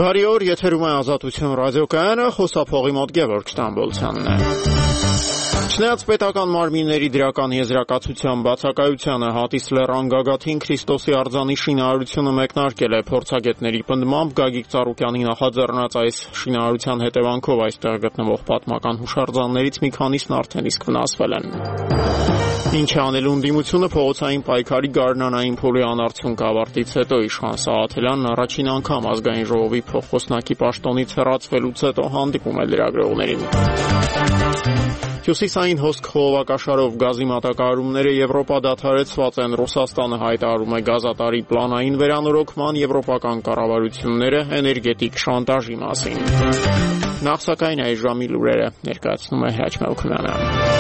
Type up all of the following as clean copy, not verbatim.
Բարի օր, եթերում է Ազատություն ռադիոկայանը, խոսափողի մոտ Գևորգ Ստամբոլցյանն է։ Չնայած պետական մարմինների դրական եզրակացության բացակայությանը Հատիս լեռան գագաթին Քրիստոսի արձանի շինարարությունը մեկնարկել է փորձագետների պնդմամբ Գագիկ Ծառուկյանի նախաձեռնած այս շինարարության հետևանքով այստեղ գտնվող պատմական հուշարձաններից մի քանիսն արդեն իսկ վնասվել են։ Ինչ է անելու ընդդիմությունը փողոցային պայքարի գարնանային փուլի անարդյունք ավարտից հետո իշխան Սաղաթելյանն առաջին անգամ ազգային ժողովի փոխոսնակի պաշտոնից հեռացվելուց հետո հանդիպում է լրագրողներին։ Հյուսիսային հոսք խողովակաշարով գազի մատակարարումները Եվրոպա դադարեցված են, Ռուսաստանը հայտարարում է գազատարի պլանային վերանորոգման, եվրոպական կառավարությունները էներգետիկ շանտաժի մասին։ Նախ սակայն այս ժամի լուրերը ներկայացնում է Հրաչ Մելքոյանը։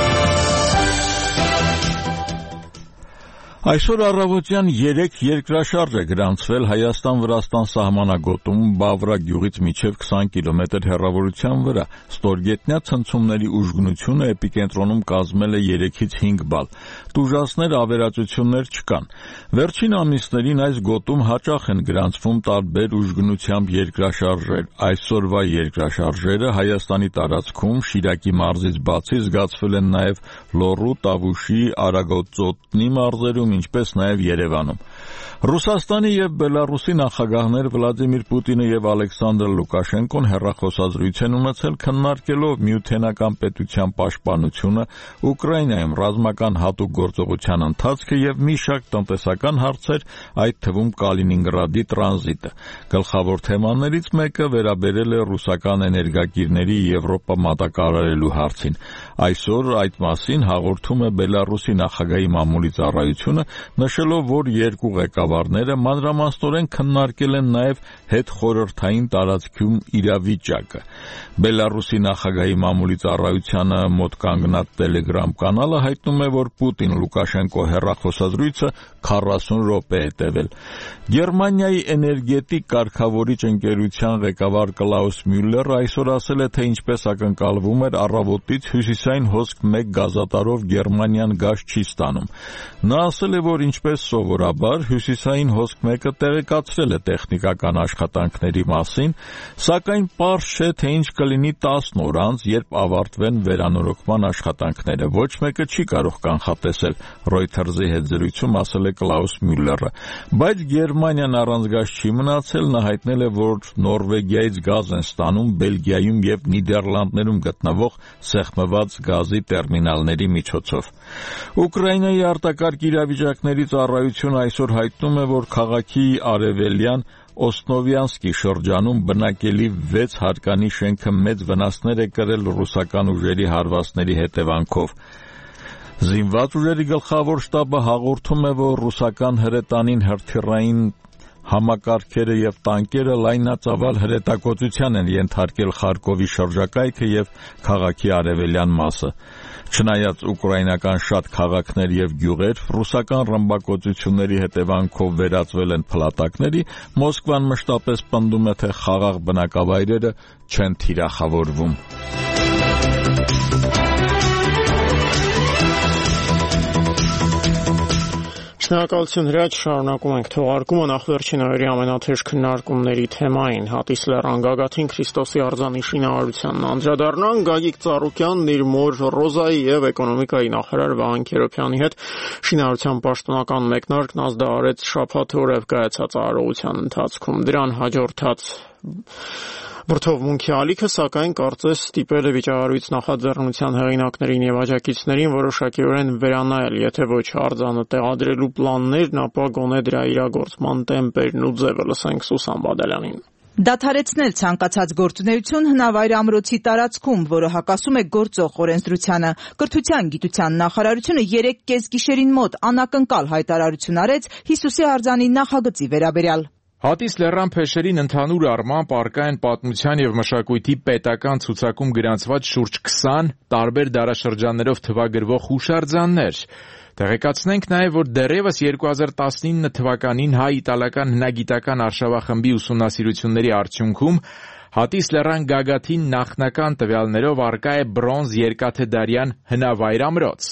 Այսօր առավոտյան 3 երկրաշարժ է գրանցվել Հայաստան-Վրաստան սահմանագոտում Բավրա գյուղից մինչև 20 կիլոմետր հեռավորության վրա։ Ստորգետնյա ցնցումների ուժգնությունը էպիկենտրոնում կազմել է 3-ից 5 բալ։ Տուժածներ, ավերածություններ չկան։ Վերջին ամիսներին այս գոտում հաճախ են գրանցվում տարբեր ուժգնությամբ երկրաշարժեր։ Այսօրվա երկրաշարժերը Հայաստանի տարածքում Շիրակի մարզից բացի զգացվել են նաև Լոռու, Տավուշի, Արագոծոտնի մարզերում, ինչպես նաև Երևանում։ Ռուսաստանի եւ Բելարուսի նախագահներ Վլադիմիր Պուտինը եւ Ալեքսանդր Լուկաշենկոն հեռախոսազրույց են ունեցել քննարկելով միութենական պետության պաշտպանությունը, Ուկրաինայում ռազմական հատուկ գործողության ընթացքը եւ մի շարք տնտեսական հարցեր, այդ թվում Կալինինգրադի տրանզիտը։ Գլխավոր թեմաներից մեկը վերաբերել է ռուսական էներգակիրների Եվրոպա մատակարարելու հարցին։ Այսօր այդ մասին հաղորդում է Բելարուսի նախագահի մամուլի ծառայությունը, նշելով, որ երկու ղեկավարները մանրամասնորեն քննարկել են նաև հետխորհրդային տարածքում իրավիճակը։ Բելարուսի նախագահի մամուլի ծառայությանը մոտ կանգնած Telegram կանալը հայտնում է, որ Պուտին-Լուկաշենկո հեռախոսազրույցը 40 րոպե է տևել։ Գերմանիայի էներգետիկ կարգավորիչ ընկերության ղեկավար Կլաուս Մյուլլերը այսօր ասել է, թե ինչպես ակնկալվում էր առավոտից հյուսիսային հոսք 1 գազատարով Գերմանիան գազ չի ստանում։ Նա ասել է, որ ինչպես սովորաբար հյուսիսային հոսք 1-ը տեղեկացրել է տեխնիկական աշխատանքների մասին, սակայն պարզ չէ, թե ինչ կլինի 10 օր անց, երբ ավարտվեն վերանորոգման աշխատանքները։ Ոչ մեկը չի կարող կանխատեսել, Reuters-ի հետ զրույցում ասել է Կլաուս Մյուլլերը։ Բայց Գերմանիան առանց գազ չի մնացել, նա հայտնել է, որ Նորվեգիայից գազ են ստանում Բելգիայում եւ Նիդերլանդներում գտնվող սեղմված գազի տերմինալների միջոցով։ Ուկրաինայի արտակարգ իրավիճակների ծառայությունը այսօր հայտնում է, որ քաղաքի արևելյան Օսնովյանսկի շրջանում բնակելի 6 հարկանի շենքը մեծ վնասներ է կրել ռուսական ուժերի հարվածների հետևանքով։ Զինված ուժերի գլխավոր շտաբը հաղորդում է, որ ռուսական հրետանին հրթիռային համակարգերը եւ տանկերը լայնածավալ հրետակոծության են ենթարկել Խարկովի շրջակայքը եւ քաղաքի արևելյան մասը։ Չնայած ուկրաինական շատ քաղաքներ եւ գյուղեր ռուսական ռմբակոծությունների հետևանքով վերածվել են փլատակների, Մոսկվան մշտապես պնդում է, թե խաղաղ բնակավայրերը չեն թիրախավորվում։ Շնորհակալություն Հրաչ, շարունակում ենք թողարկումը նախ-վերջին օրերի ամենաթեժ քննարկումների թեմային Հատիս լեռան գագաթին Քրիստոսի արձանի շինարարությանն անդրադառնանք։ Գագիկ Ծառուկյանն իր մոր Ռոզայի եւ էկոնոմիկայի նախարար Վահան Քերոբյանի հետ շինարարության պաշտոնական մեկնարկն ազդարարեց շաբաթ օրը կայացած արարողության ընթացքում։ Դրան հաջորդած Բրդովմունքի ալիքը, սակայն կարծես ստիպել է վիճակառույց նախաձեռնության հեղինակներին եւ աջակիցներին որոշակիորեն վերանայել, եթե ոչ արձանը տեղադրելու պլաններն, ապա գոնե դրա իրագործման տեմպերն ու ձևը։ Լսենք Սուսան Բադալյանին։ Դադարեցնել ցանկացած գործունեություն հնավայր ամրոցի տարածքում, որը հակասում է գործող օրենսդրությանը։ Կրթության գիտության նախարարությունը 3 կեսգիշերին մոտ անակնկալ հայտարարություն արեց Հիսուսի արձանի նախագծի վերաբերյալ։ Հատիս լեռան փեշերին ընդհանուր առմամբ առկա են պատմության եւ մշակույթի պետական ցուցակում գրանցված շուրջ 20 տարբեր դարաշրջաններով թվագրվող հուշարձաններ։ Տեղեկացնենք նաև, որ դեռևս 2019 թվականին հայ-իտալական հնագիտական արշավախմբի ուսումնասիրությունների արդյունքում Հատիս լեռան գագաթին նախնական տվյալներով առկա է բրոնզ երկաթեդարյան հնավայր ամրոց։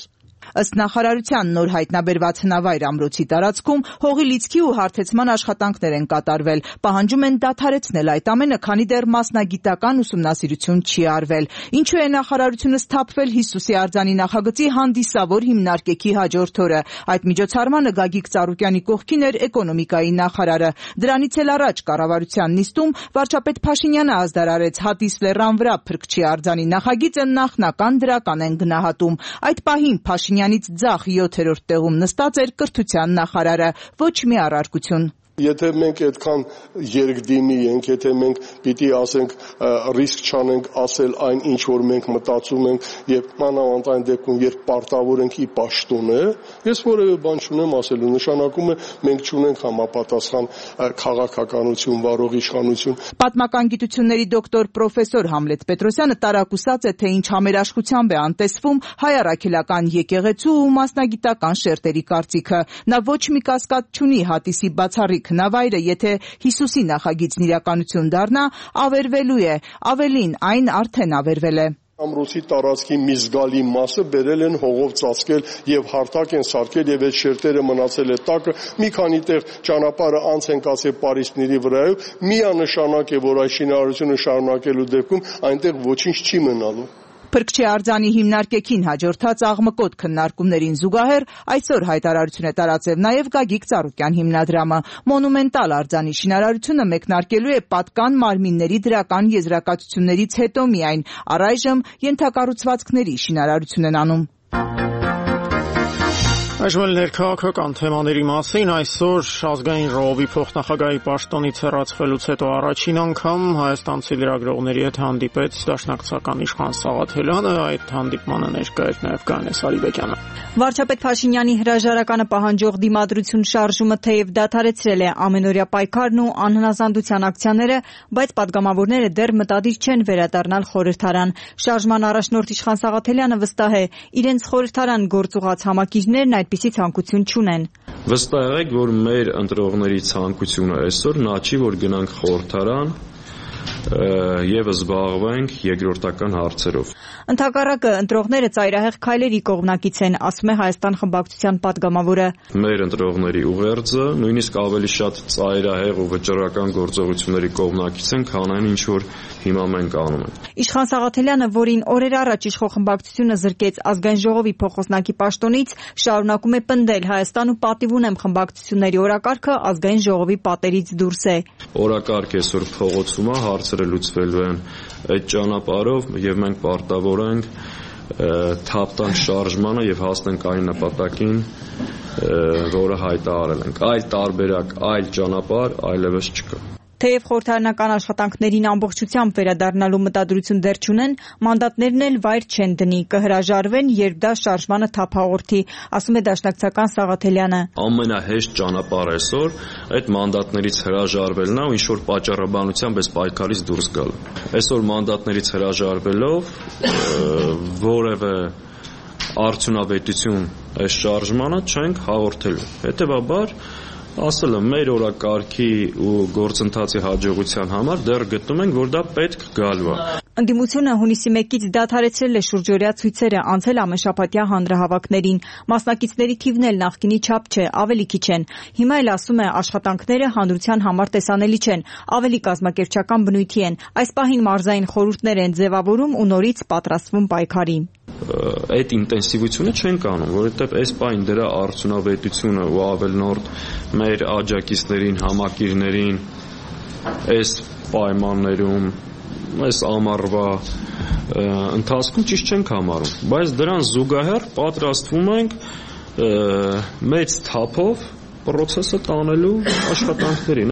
Ըստ նախարարության նոր հայտնաբերված հնավայր ամրոցի տարածքում հողի լիցքի ու հարթեցման աշխատանքներ են կատարվել, պահանջում են դադարեցնել այդ ամենը, քանի դեռ մասնագիտական ուսումնասիրություն չի արվել։ Ինչու է նախարարությունը սթափվել Հիսուսի արձանի նախագծի հանդիսավոր հիմնարկեքի հաջորդ օրը։ Այդ միջոցառմանը Գագիկ Ծառուկյանի կողքին էր էկոնոմիկայի նախարարը։ Դրանից էլ առաջ կառավարության նիստում վարչապետ Փաշինյանը ազդարարեց Հատիս լեռան վրա Փրկչի արձանի նախագիծը նախնական դրական են գնահատում։ Այդ պահին Փաշինյանից ձախ 7-րդ տեղում նստած էր կրթության նախարարը։ Ոչ մի առարկություն։ Եթե մենք այդքան երկդիմի ենք, եթե մենք պիտի ասենք ռիսկ չանենք ասել այն, ինչ որ մենք մտածում ենք եւ մանավանդ այն դեպքում, երբ պարտավոր ենք ի պաշտոն է, ես որևէ բան չունեմ ասելու, նշանակում է մենք չունենք համապատասխան քաղաքականություն, վարող իշխանություն։ Պատմական գիտությունների դոկտոր պրոֆեսոր Համլետ Պետրոսյանը տարակուսած է, թե ինչ համերաշխությամբ է անտեսվում հայ առաքելական եկեղեցու ու մասնագիտական շերտերի կարծիքը։ Նա ոչ մի կասկած չունի Հատիսի բացառիկ հնավայրը, եթե Հիսուսի նախագիծն իրականություն դառնա, ավերվելու է, ավելին, այն արդեն ավերվել է։ Ամրոցի տարածքի մի զգալի մասը բերել են հողով ծածկել եւ հարթակ են սարքել եւ այդ շերտերը մնացել է տակը, մի քանի տեղ ճանապարհը անց են կացել պարիսպների վրայով, միանշանակ է, որ այս շինարարությունը շարունակելու դեպքում այնտեղ ոչինչ չի մնալու։ Փրկչի արձանի հիմնարկեքին հաջորդած աղմկոտ քննարկումներին զուգահեռ այսօր հայտարարություն է տարածել նաև Գագիկ Ծառուկյան հիմնադրամը։ Մոնումենտալ արձանի շինարարությունը մեկնարկելու է պատկան մարմինների դրական եզրակացություններից հետո միայն, առայժմ ենթակառուցվածքների շինարարություն են անում։ Այժմ էլ ներքաղաքական թեմաների մասին այսօր ազգային ժողովի փոխնախագահի պաշտոնից հեռացվելուց հետո առաջին անգամ հայաստանցի լրագրողների հետ հանդիպեց դաշնակցական իշխան Սաղաթելյանը, այդ հանդիպմանը ներկա էր նաև Գայանե Սարիբեկյանը։ Վարչապետ Փաշինյանի հրաժարականը պահանջող դիմադրություն շարժումը թեև դադարեցրել է ամենօրյա պայքարն ու անհնազանդության ակցիաները, բայց պատգամավորները դեռ մտադիր չեն վերադառնալ խորհրդարան։ Շարժման առաջնորդ իշխան Սաղաթելյանը վստահ է, իրենց խորհրդարան գործուղած համակիրներն այդպիսի ցանկություն չունեն։ Վստահ եք, որ մեր ընտրողների ցանկությունը այսօր նա չի, որ գնանք խորհրդարան եւ զբաղվենք երկրորդական հարցերով։ Ընդհակառակը ընտրողները ծայրահեղ քայլերի կողմնակից են, ասում է Հայաստան խմբակցության պատգամավորը։ Մեր ընտրողների ուղերձը նույնիսկ ավելի շատ ծայրահեղ ու վճռական գործողությունների կողմնակից են, քան այն, ինչ որ հիմա մենք անում ենք։ Իշխան Սաղաթելյանը, որին օրեր առաջ իշխող խմբակցությունը զրկեց ազգային ժողովի փոխոսնակի պաշտոնից, շարունակում է պնդել Հայաստան ու պատիվ ունեմ խմբակցությունների օրակարգը ազգային ժողովի պատերից դուրս է։ Օրակարգ այսօր փողոցում է, հարցերը լուծվելու են այդ ճանապարհով եւ մենք պարտավոր ենք թափտան շարժմանը եւ հասնենք այն նպատակին, որը հայտարարել ենք։ Այլ տարբերակ, այլ ճանապարհ այլևս չկա։ Թեև խորհրդարանական աշխատանքներին ամբողջությամբ վերադառնալու մտադրություն դեռ չունեն, մանդատներն էլ վայր չեն դնի, կհրաժարվեն, երբ դա շարժմանը թափ հաղորդի, ասում է դաշնակցական Սաղաթելյանը։ Ամենահեշտ ճանապարհը այսօր այդ մանդատներից հրաժարվելն է ու ինչ-որ պատճառաբանությամբ այս պայքարից դուրս գալ։ Այսօր մանդատներից հրաժարվելով որևէ արդյունավետություն այս շարժմանը չենք հաղորդելու։ Հետևաբար ասել եմ, մեր օրակարգի ու գործընթացի հաջողության համար դեռ գտնում ենք, որ դա պետք գալու է։ Ընդդիմությունը հունիսի 1-ից դադարեցրել է շուրջօրյա ցույցերը, անցել ամենշաբաթյա հանրահավաքներին։ Մասնակիցների թիվն էլ նախկինի չափ չէ, ավելի քիչ են։ Հիմա էլ ասում է, աշխատանքները հանրության համար տեսանելի չեն, ավելի կազմակերպչական բնույթի են։ Այս պահին մարզային խորհուրդներ են ձևավորում ու նորից պատրաստվում պայքարի։ Այդ ինտենսիվությունը չենք անում, որովհետև այս պահին դրա արդյունավետությունը ու ավելնորդ մեր աջակիցներին, համակիրներին այս պայմաններում, այս ամառվա ընթացքում ճիշտ չենք համարում, բայց դրան զուգահեռ պատրաստվում ենք մեծ թափով պրոցեսը տանելու աշխատանքներին։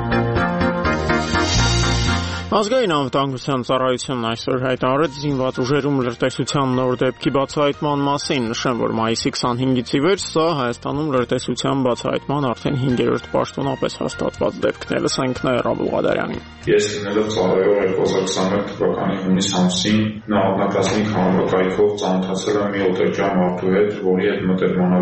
Ազգային անվտանգության ծառայությունն այսօր հայտարարեց զինված ուժերում լրտեսության նոր դեպքի բացահայտման մասին, նշեմ, որ մայիսի 25-ից ի վեր սա Հայաստանում լրտեսության բացահայտման արդեն 5-րդ պաշտոնապես հաստատված դեպքն է, լսենք Նաիրա Աբուղադարյանին։ Ես լինելով ծառայող 2021 թվականի հունիս ամսին նավակայքով ծանոթացել եմ մի օտարժան մարդու հետ, որի հետ մտերմանալով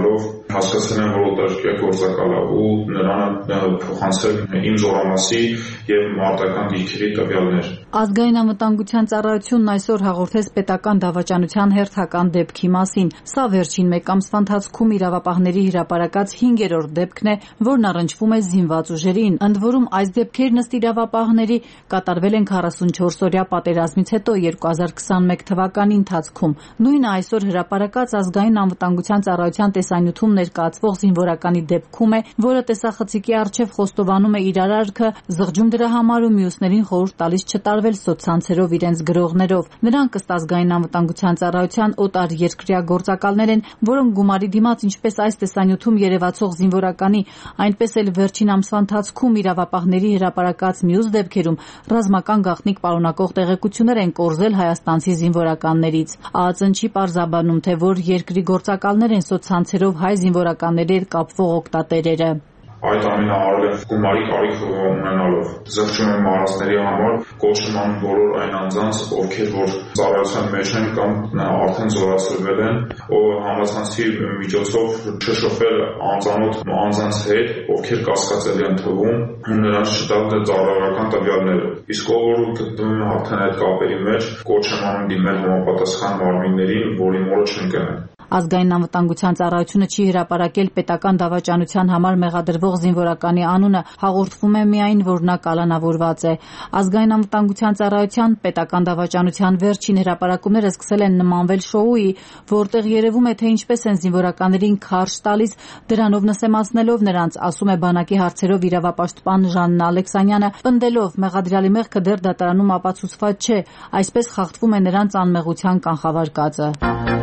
Հասկացել եմ, որ օտարերկրյա գործակալ է ու նրան փոխանցել իմ զորամասի եւ մարտական դիրքերի տվյալներ։ Ազգային անվտանգության ծառայությունն այսօր հաղորդեց պետական դավաճանության հերթական դեպքի մասին։ Սա վերջին մեկ ամսվա ընթացքում իրավապահների հրապարակած 5-րդ դեպքն է, որն առնչվում է զինված ուժերին։ Ընդ որում այս դեպքերն ըստ իրավապահների կատարվել են 44-օրյա պատերազմից հետո 2021 թվականի ընթացքում։ Նույնը այսօր հրապարակած ազգային անվտանգության ծառայության տեսանյութում ներկայացվող զինվորականի դեպքում է, որը տեսախցիկի առջև խոստովանում է իր արարքը, զղջում դրա համար ու մյուսներին խորհուրդ տալիս չտարվել սոցցանցերով իրենց գրողներով։ Նրանք ըստ ազգային անվտանգության ծառայության օտարերկրյա գործակալներ են, որոնք գումարի դիմաց ինչպես այս տեսանյութում երևացող զինվորականի, այնպես էլ վերջին ամսվա ընթացքում իրավապահների հրապարակած մյուս դեպքերում ռազմական գաղտնիք պարունակող տեղեկություններ են կորզել հայաստանցի զինվորականներից։ ԱԱԾ-ն չի պարզաբանում, թե որ երկրի գործակալներ են սոցցանցերով հայ զինվորականների հետ կապվող օգտատերերը։ Այդ ամենը արել եմ գումարի կարիք ունենալով։ Զղջում եմ մարզների համար, կոչում եմ բոլոր այն անձանց, ովքեր որ ծառայության մեջ են կամ արդեն զորացրվել են, ով համացանցի միջոցով չշփվել անծանոթ անձանց հետ, ովքեր կասկածելի են թվում, ու նրանց չտալ ծառայական տվյալները։ Իսկ ով որ գտնվում է արդեն այդ կապերի մեջ, կոչ եմ անում դիմել համապատասխան մարմիններին, որի մորը չընկնեն։ Ազգային անվտանգության ծառայությունը չի հրապարակել պետական դավաճանության համար մեղադրվող զինվորականի անունը, հաղորդվում է միայն, որ նա կալանավորված է։ Ազգային անվտանգության ծառայության պետական դավաճանության վերջին հրապարակումները սկսել են նմանվել շոուի, որտեղ երևում է, թե ինչպես են զինվորականներին քարշ տալիս, դրանով նսեմացնելով նրանց, ասում է բանակի հարցերով իրավապաշտպան Ժաննա Ալեքսանյանը, պնդելով մեղադրյալի մեղքը դեռ դատարանում ապացուցված չէ, այսպես խախտվում է նրանց անմեղության կանխավարկածը։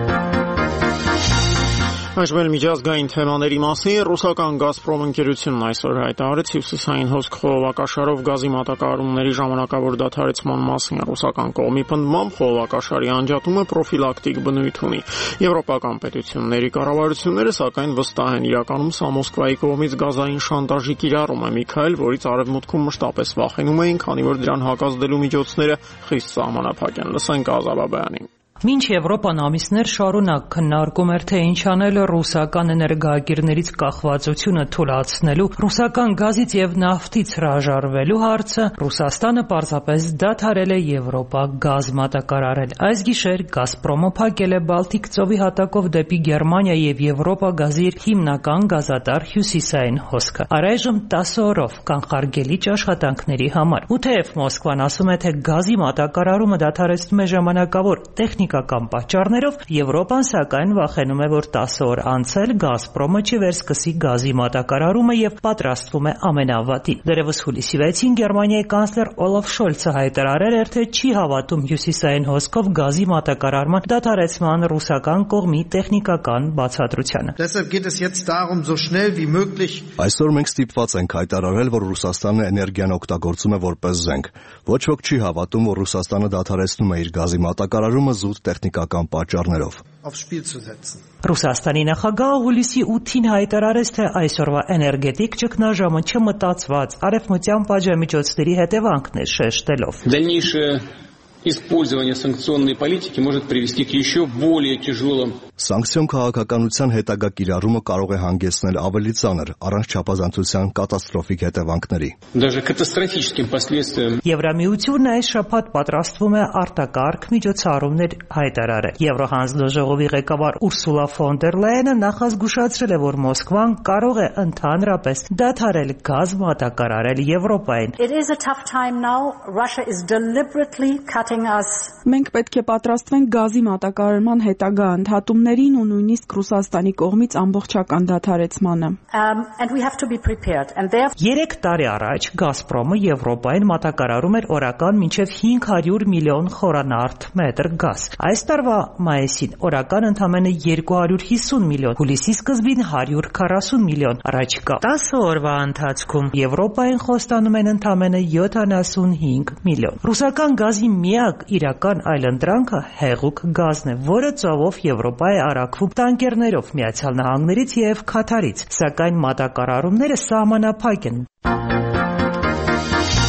Այժմ միջազգային թեմաների մասին ռուսական «Գազպրոմ» ընկերությունն այսօր հայտարարեց հյուսիսային հոսք խողովակաշարով գազի մատակարարումների ժամանակավոր դադարեցման մասին։ Ռուսական կողմի պնդմամբ խողովակաշարի անջատումը պրոֆիլակտիկ բնույթ ունի։ Եվրոպական պետությունների կառավարությունները սակայն վստահ են իրականում սա Մոսկվայի կողմից գազային շանտաժի կիրառում է, Միքայել, որից արևմուտքում մշտապես վախենում էին, քանի որ դրան հակազդելու միջոցները խիստ սահմանափակ են։ Լսենք Ազա Բաբայանին։ Մինչ Եվրոպան ամիսներ շարունակ քննարկում էր, թե ինչ անել ռուսական էներգոակիրներից կախվածությունը թույլատնելու, ռուսական գազից եւ նավթից հրաժարվելու հարցը, Ռուսաստանը պարզապես դադարել է Եվրոպա գազ մատակարարել։ Այս գիշեր «Գազպրոմը» փակել է Բալտիկ ծովի հատակով դեպի Գերմանիա եւ Եվրոպա գազի իր հիմնական գազատար հյուսիսային հոսքը։ Առայժմ 10 օրով կանխարգելիչ աշխատանքների համար։ Ու թեև Մոսկվան ասում է, թե գազի մատակարարումը դադարեցնում է ժամանակավոր տեխնիկական պատճառներով, Եվրոպան սակայն վախենում է, որ 10 օր անցել «Գազպրոմը» չվերսկսի գազի մատակարարումը եւ պատրաստվում է ամենավատին։ Դեռևս հուլիսի 6-ին Գերմանիայի կանցլեր Օլաֆ Շոլցը հայտարարել էր, թե չի հավատում հյուսիսային հոսքով գազի մատակարարման դադարեցման ռուսական կողմի տեխնիկական բացատրությանը։ Այսօր մենք ստիպված ենք հայտարարել, որ Ռուսաստանը էներգիան օգտագործում է որպես զենք։ Ոչ ոք չի հավատում, որ Ռուսաստանը դադարեցնում է իր գազի մատակարարումը զուտ տեխնիկական պատճառներով։ Ռուսաստանի նախագահը հուլիսի 8-ին հայտարարեց, թե այսօրվա էներգետիկ ճգնաժամը չմտածված արևմտյան պատժամիջոցների հետևանքն է, շեշտելով. Использование санкционной политики может привести к еще более тяжелым. Սանկցիոն քաղաքականության հետագա կիրառումը կարող է հանգեցնել ավելի ծանր, առանց չափազանցության կատաստրոֆիկ հետևանքների։ Даже катастрофическим последствиям. Եվրամիությունն այս շաբաթ պատրաստվում է արտակարգ միջոցառումներ հայտարարել։ Եվրոհանձնաժողովի ղեկավար Ուրսուլա ֆոն դեր Լայենը նախազգուշացրել է, որ Մոսկվան կարող է ընդհանրապես դադարել գազ մատակարարել Եվրոպային։ It is a tough time now. Russia is deliberately cutting us. Մենք պետք է պատրաստվենք գազի մատակարարման հետագա ընդհատումներին ու նույնիսկ Ռուսաստանի կողմից ամբողջական դադարեցմանը։ And we have to be prepared. And therefore 3 տարի առաջ «Գազպրոմը» Եվրոպային մատակարարում էր օրական մինչև 500 միլիոն խորանարդ մետր գազ։ Այս տարվա մայիսին օրական ընդամենը 250 միլիոն, հուլիսի սկզբին 140 միլիոն, առաջիկա 10 օրվա ընթացքում Եվրոպային խոստանում են ընդամենը 75 միլիոն։ Ռուսական գազի միակ իրական այլընտրանքը հեղուկ գազն է, որը ծովով Եվրոպա է առաքվում տանկերներով Միացյալ Նահանգներից եւ Քաթարից, սակայն մատակարարումները սահմանափակ են։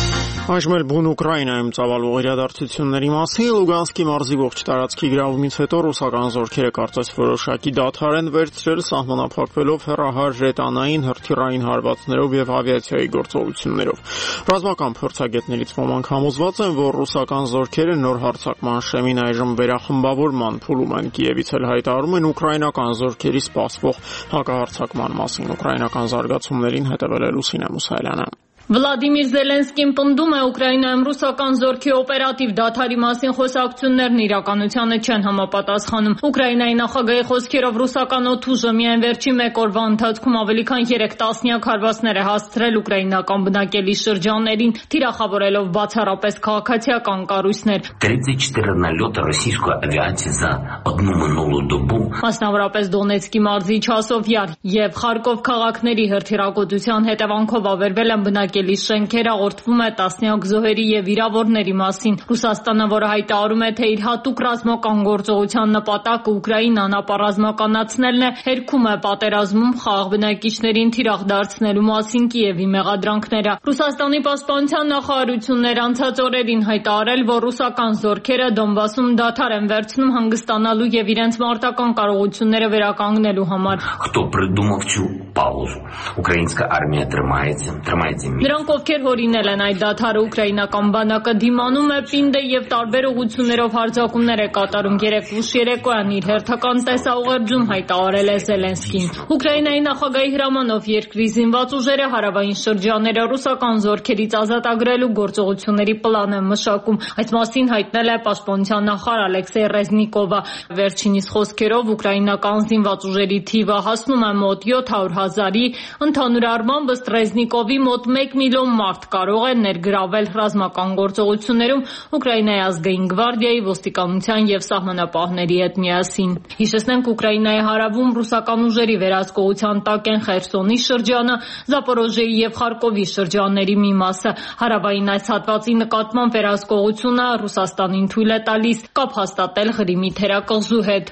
Այժմ էլ բուն Ուկրաինայում ծավալվող իրադարձությունների մասին Լուգանսկի մարզի ողջ տարածքի գրավումից հետո ռուսական զորքերը կարծես որոշակի դադար են վերցրել, սահմանափակվելով հեռահար ժետանային, հրթիռային հարվածներով եւ ավիացիայի գործողություններով։ Ռազմական փորձագետներից ոմանք համոզված են, որ ռուսական զորքերը նոր հարձակման շեմին այժմ վերախմբավորման փուլում են։ Կիևից էլ հայտարարում են ուկրաինական զորքերի սպասվող հակահարձակման մասին։ Ուկրաինական զարգացումներին հետևել է Լուսինե Մուսայելյանը։ Վլադիմիր Զելենսկին պնդում է Ուկրաինայում ռուսական զորքի օպերատիվ դադարի մասին խոսակցություններն իրականությանը չեն համապատասխանում։ Ուկրաինայի նախագահի խոսքերով ռուսական օդուժը միայն վերջին մեկ օրվա ընթացքում ավելի քան 3 տասնյակ հարվածներ է հասցրել ուկրաինական բնակելի շրջաններին, թիրախավորելով բացառապես քաղաքացիական կառույցներ։ 34 налета российской авиации за одну минулую добу. Մասնավորապես Դոնեցկի մարզի Չասովյար եւ Խարկով քաղաքների հրթիռակոծության հետևանքով ավերվել են բնակելի շենքեր, հաղորդվում է տասնյակ զոհերի եւ վիրավորների մասին։ Ռուսաստանը, որը հայտարարում է, թե իր հատուկ ռազմական գործողության նպատակը Ուկրաինան ապառազմականացնելն է, հերքում է պատերազմում խաղաղ բնակիչներին թիրախ դարձնելու մասին Կիևի մեղադրանքները։ Ռուսաստանի պաշտպանության նախարարությունն անցած օրերին հայտարարել, որ ռուսական զորքերը Դոնբասում դադար են վերցնում հանգստանալու եւ իրենց մարտական կարողությունները վերականգնելու համար։ Кто придумал всю паузу? Украинская армия трымается. Նրանք, ովքեր հորինել են այդ դադարը, ուկրաինական բանակը դիմանում է պինդ է եւ տարբեր ուղղություններով հարձակումներ է կատարում։ Երեկ ուշ երեկոյան իր հերթական տեսաուղերձում հայտարարել է Զելենսկին։ Ուկրաինայի նախագահի հրամանով երկրի զինված ուժերը հարավային շրջանները ռուսական զորքերից ազատագրելու գործողությունների պլան են մշակում։ Այս մասին հայտնել է պաշտպանության նախարար Ալեքսեյ Ռեզնիկովը։ Վերջինիս խոսքերով ուկրաինական զինված ուժերի թիվը հասնում է մոտ 700,000-ի, ընդհանուր առմամբ ըստ Ռեզնիկովի մոտ 1 միլիոն մարդ կարող է ներգրավել ռազմական գործողություններում Ուկրաինայի ազգային գվարդիայի, ոստիկանության եւ սահմանապահների հետ միասին։ Հիշեցնենք, Ուկրաինայի հարավում ռուսական ուժերի վերահսկողության տակ են Խերսոնի շրջանը, Զապորոժիայի եւ Խարկովի շրջանների մի մասը։ Հարավային այս հատվածի նկատմամբ վերահսկողությունը Ռուսաստանին թույլ է տալիս կապ հաստատել Ղրիմի թերակղզու հետ։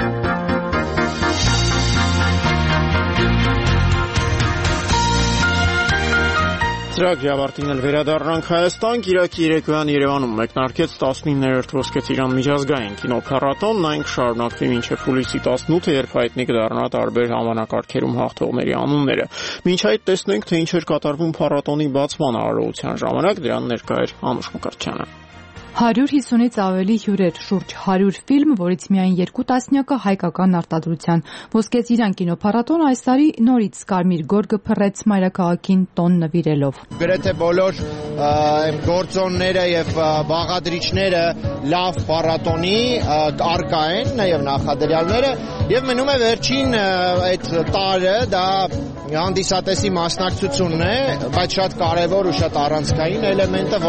Ծրագրի ավարտին էլ վերադառնանք Հայաստան։ Կիրակի երեկոյան Երևանում մեկնարկեց 19-րդ Ոսկե Ծիրան միջազգային կինոփառատոնն, այն կշարունակվի մինչև հուլիսի 18-ը, երբ հայտնի կդառնա տարբեր համանակարգերում հաղթողների անունները։ Մինչ այդ տեսնենք, թե ինչ էր կատարվում փառատոնի բացման արարողության ժամանակ, դրան ներկա էր Անուշ Մկրտչյանը։ 150-ից ավելի հյուրեր, շուրջ 100 ֆիլմ, որից միայն 2 տասնյակը հայկական արտադրության։ Ոսկե Ծիրան կինոփառատոնը այս տարի նորից Կարմիր գորգը փռեց մայրաքաղաքին տոն նվիրելով։ Գրեթե բոլոր գործոնները եւ բաղադրիչները լավ փառատոնի արկա են, նաեւ նախադրյալները, եւ մնում է վերջին այդ տարը դա հանդիսատեսի մասնակցությունն է, բայց շատ կարևոր ու շատ առանցքային էլեմենտը,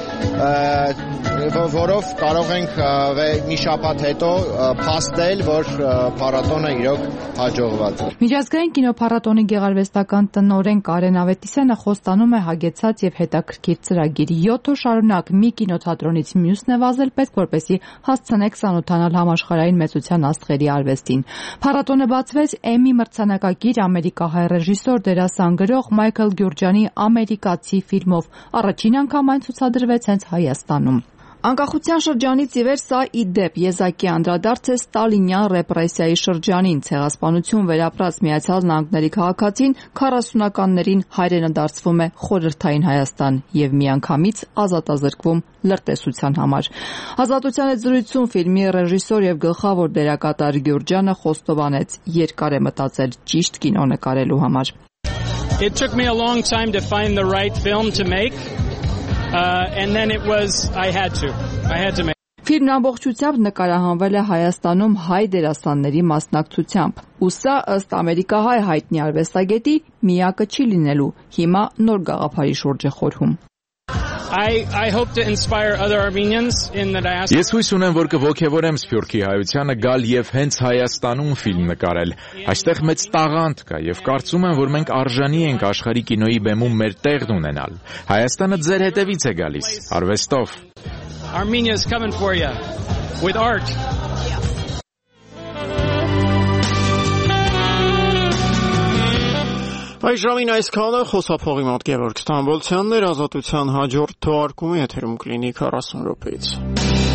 որով կարող ենք մի շաբաթ հետո փաստել, որ փառատոնը իրոք հաջողված է։ Միջազգային կինոփառատոնի գեղարվեստական տնօրեն Կարեն Ավետիսյանը խոստանում է հագեցած եւ հետաքրքիր ծրագիր։ 7 օր շարունակ մի կինոթատրոնից մյուսն է վազել, պետք որպեսզի հասցնեք ծանոթանալ համաշխարհային մեծության աստղերի արվեստին։ Փառատոնը բացվեց Էմի մրցանակակիր ամերիկահայ ռեժիսոր, դերասան, գրող Մայքլ Գյուրջյանի ամերիկացի ֆիլմով։ Առաջին անգամ այն ցուցադրվեց հենց Հայաստանում։ Անկախության շրջանից ի վեր սա ի դեպ եզակի անդրադարձ է ստալինյան ռեպրեսիայի շրջանին։ Ցեղասպանություն վերապրած Միացյալ Նահանգների քաղաքացին 40-ականներին հայրենը դարձվում է խորհրդային Հայաստան եւ միանգամից ազատազրկվում լրտեսության համար։ Ազատության հետ զրույցում ֆիլմի ռեժիսոր եւ գլխավոր դերակատար Գյուրջյանը խոստովանեց՝ երկար է մտածել ճիշտ կինո նկարելու համար։ It took me a long time to find the right film to make. And then it was I had to make. Ֆիլմն ամբողջությամբ նկարահանվել է Հայաստանում հայ դերասանների մասնակցությամբ։ Ու սա ըստ ամերիկահայ հայտնի արվեստագետի միակը չի լինելու։ Հիմա նոր գաղափարի շուրջ է խորհում։ I hope to inspire other Armenians in the diaspora. Ես հույս ունեմ, որ կողոքեվորեմ Սփյուռքի հայությանը գալ եւ հենց Հայաստանում ֆիլմ նկարել։ Այստեղ մեծ տաղանդ կա եւ կարծում եմ, որ մենք արժանի ենք աշխարհի կինոյի բեմում մեր տեղն ունենալ։ Հայաստանը ձեր հետևից է գալիս, արվեստով։ Armenia is coming for you with art. Այս ժամին այսքանը խոսափողի մոտ Գևորգ Ստամբոլցյանն էր, Ազատության հաջորդ թողարկումը եթերում կլինի 40 րոպեից։